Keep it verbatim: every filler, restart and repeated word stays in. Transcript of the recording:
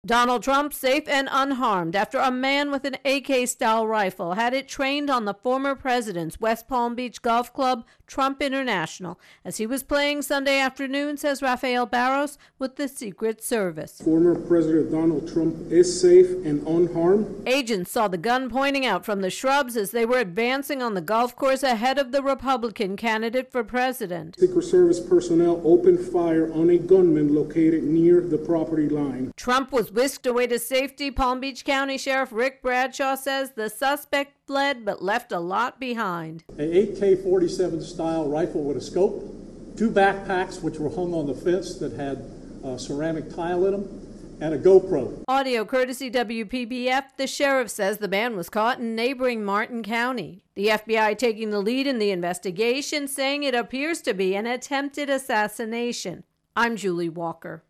Donald Trump safe and unharmed after a man with an A K-style rifle had it trained on the former president's West Palm Beach golf club, Trump International, as he was playing Sunday afternoon, says Rafael Barros with the Secret Service. Former President Donald Trump is safe and unharmed. Agents saw the gun pointing out from the shrubs as they were advancing on the golf course ahead of the Republican candidate for president. Secret Service personnel opened fire on a gunman located near the property line. Trump was whisked away to safety. Palm Beach County Sheriff Rick Bradshaw says the suspect fled but left a lot behind. A A K forty-seven style rifle with a scope, two backpacks which were hung on the fence that had uh, ceramic tile in them, and a GoPro. Audio courtesy W P B F. The sheriff says the man was caught in neighboring Martin County. The F B I taking the lead in the investigation, saying it appears to be an attempted assassination. I'm Julie Walker.